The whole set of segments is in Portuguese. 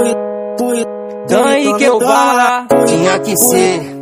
Daí que eu bala, tinha que ser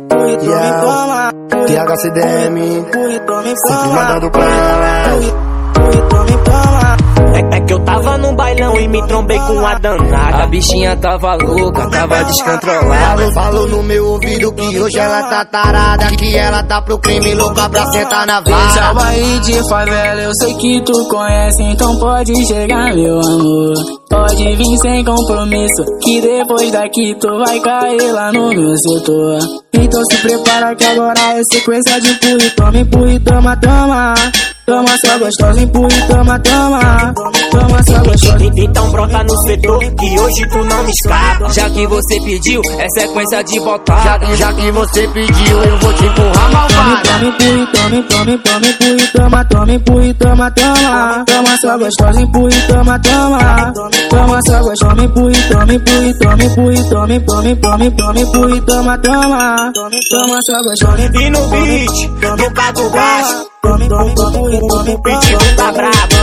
THCDM, sempre mandando pra ela. É que eu tava num bailão e me trombei com a danada. A bichinha tava louca, tava descontrolada. Falou no meu ouvido que hoje ela tá tarada, que ela tá pro crime, louca pra sentar na vara. Salva aí de favela, eu sei que tu conhece, então pode chegar, meu amor. Pode vir sem compromisso, que depois daqui tu vai cair lá no meu setor. Então se prepara que agora é sequência de empurre, toma, toma. Toma sua gostosa, empurre, toma, toma. Toma sua gostosa. Então brota no setor, que hoje tu não me escapa. Já que você pediu, é sequência de botar. Já que você pediu, eu vou te empurrar, malvada. Toma, empurre, toma, toma. Toma sua gostosa, empurre, toma, toma. Toma sua gostosa, empurre, toma, toma. Toma sua gostosa. E no beat, no caso baixo, o pitbull tá brabo.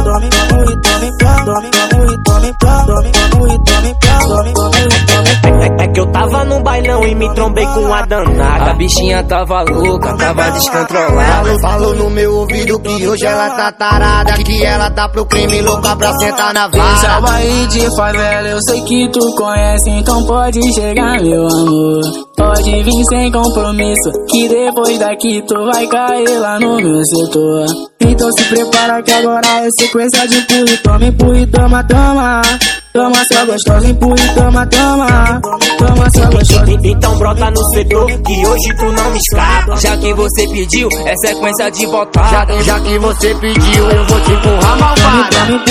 É que eu tava num bailão e me trombei com a danada. A bichinha tava louca, tava descontrolada. Falou no meu ouvido que hoje ela tá tarada, que ela tá pro crime, louca pra sentar na vara. Salva aí de favela, eu sei que tu conhece, então pode chegar, meu amor. Pode vir sem compromisso, que depois daqui tu vai cair lá no meu setor. Então se prepara que agora é sequência de empurre, toma, toma. Toma sua gostosa, empurre, toma, toma. Toma sua gostosa. Então brota no setor, que hoje tu não me escapa. Já que você pediu, é sequência de botar. Já que você pediu, eu vou te empurrar, malvada.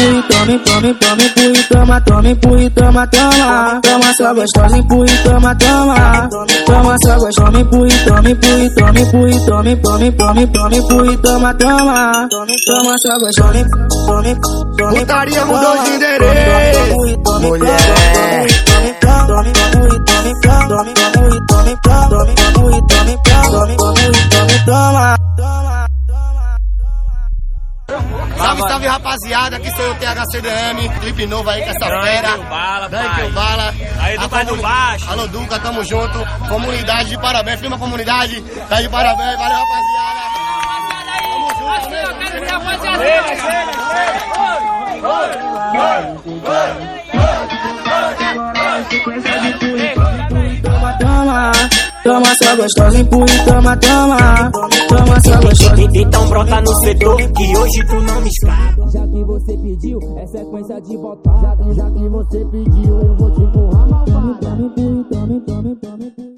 Empurre, toma, toma. Toma sua gostosa, empurre, toma, toma. Toma sua gostosa, empurre, toma, toma. Toma sua gostosa. Putaria mudou de endereço, mulher. Salve, salve, rapaziada, aqui sou eu, THCDM, clipe novo aí com essa fera. Daí que eu bala. Aí do Pai do Baixo. Alô, Duca, tamo junto. Comunidade de parabéns, firma comunidade. Tá de parabéns, valeu, rapaziada. Tamo junto, Toma sua gostosa, empurre, toma, toma. Toma sua gostosa. Então brota no setor, que hoje tu não me escapa. Já que você pediu, é sequência de botar. Já que você pediu, eu vou te empurrar, malvada.